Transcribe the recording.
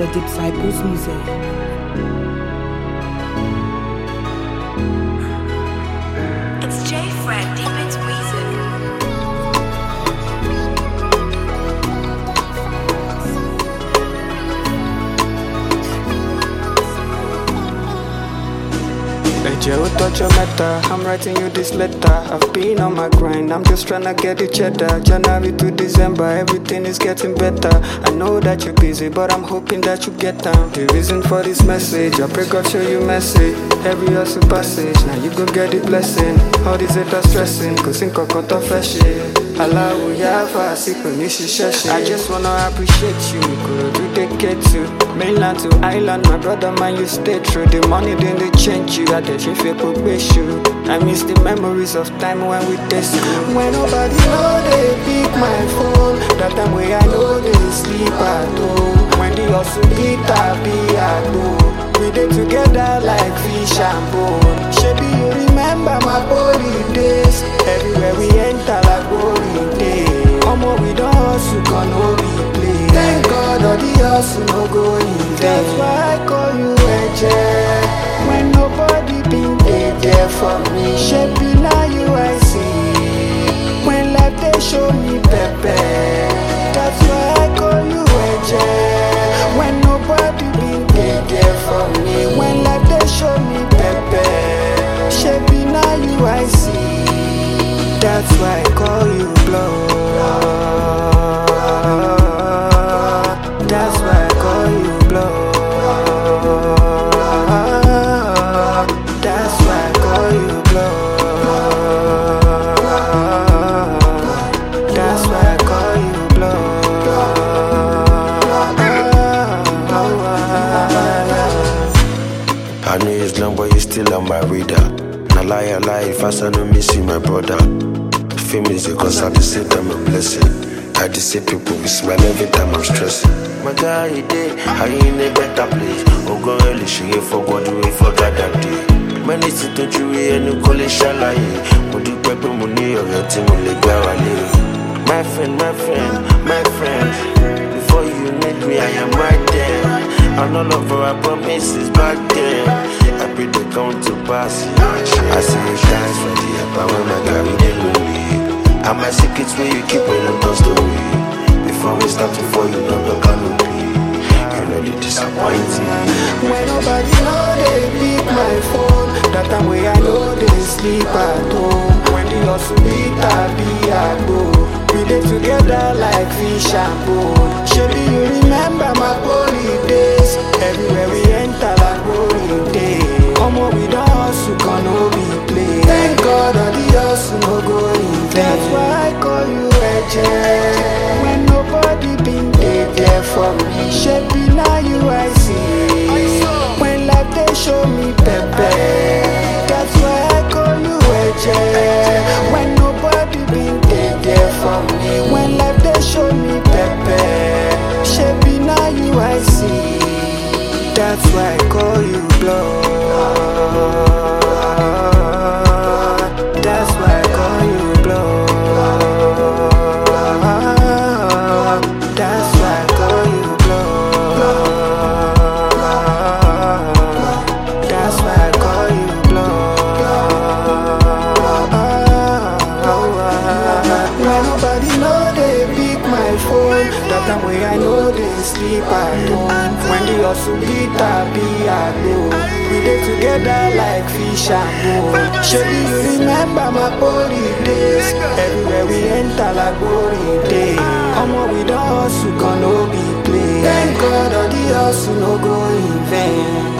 The Disciples Music. It's J Fred Deep It's Music. Joe, touch your matter. I'm writing you this letter. I've been on my grind. I'm just trying to get the cheddar. January to December, everything is getting better. I know that you're busy, but I'm hoping that you get down. The reason for this message, I pray God show you message. Every hustle passage, now you go get the blessing. All these haters stressing, cause in kokoto fresh. Allah will have a secret, I just wanna appreciate you. Could we get to mainland to island, my brother man, you stay true. The money then they change you. I miss the memories of time when we taste school. When nobody know they pick my phone, that time where I know they sleep at home. When the hustle be at home, we did together like fish and bone. Shebi you remember my body days. Everywhere we enter like boring day. Omo we don't hustle, gonna replay. Thank God all the hustle no go in vain. That's why I call you Eje. When nobody been there for me, shebi now you I see. When life they show me pepe, that's why I call you Eje. When nobody been there for me, when life they show me pepe, shebi now you I see. That's why I call you blood. That's why I call you blood. I know it's long, but you still on my radar. Now lie, if I no miss you, my brother. Fame is because I just say I'm a blessing. I just say people will smile every time I'm stressing. My guy, you did, how you in a better place? Oh, go early, she ain't for God, we forgot that day. Many sit to you, and you call it shalaye. Would you pay money or your team will go away? My friend, before you need me, I am right there. And all of our promises back then, I pray they come to pass. I say thanks for the help when I carry them with me. And my secrets where you keep when I'm lost away. Before we start to fall, you know the canopy. You know the disappointing. When nobody know they pick my phone, that time where I know they sleep at home. When the hustle be at home. We did together like fish and bone. Shebi you remember my holy days. Everywhere we enter like boring day. Omo we don't hustle, gonna be play. Thank God all the hustle no go in vain. That's why I call you Eje. When nobody been there for me, shebi now you I see. When life they show me pepe, that's why I call you Eje. When nobody been there for me, when life they show me pepe, shebi now you I see. That's why I call you blood. That's why I call you blood. That's why I call you blood. That's why I call you blood. When nobody know they pick my phone, that time when I know they sleep at home. When the hustle be at home. We did together like fish and bone. Shebi you remember my holy days. Everywhere we enter like boring day. Omo we don't hustle, gonna be play. Thank God all the hustle no go in vain.